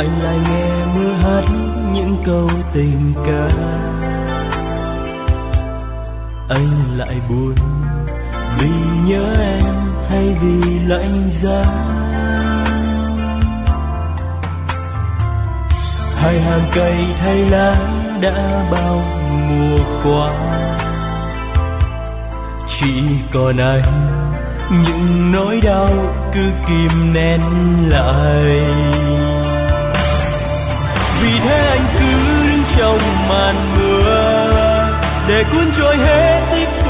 anh lại nghe mưa hát những câu tình ca. Anh lại buồn vì nhớ em thay vì lạnh giá. Hai hàng cây thay lá đã bao mùa qua, chỉ còn anh những nỗi đau cứ kìm nén lại. Vì thế anh cứ đứng trong màn mưa để cuốn trôi hết tích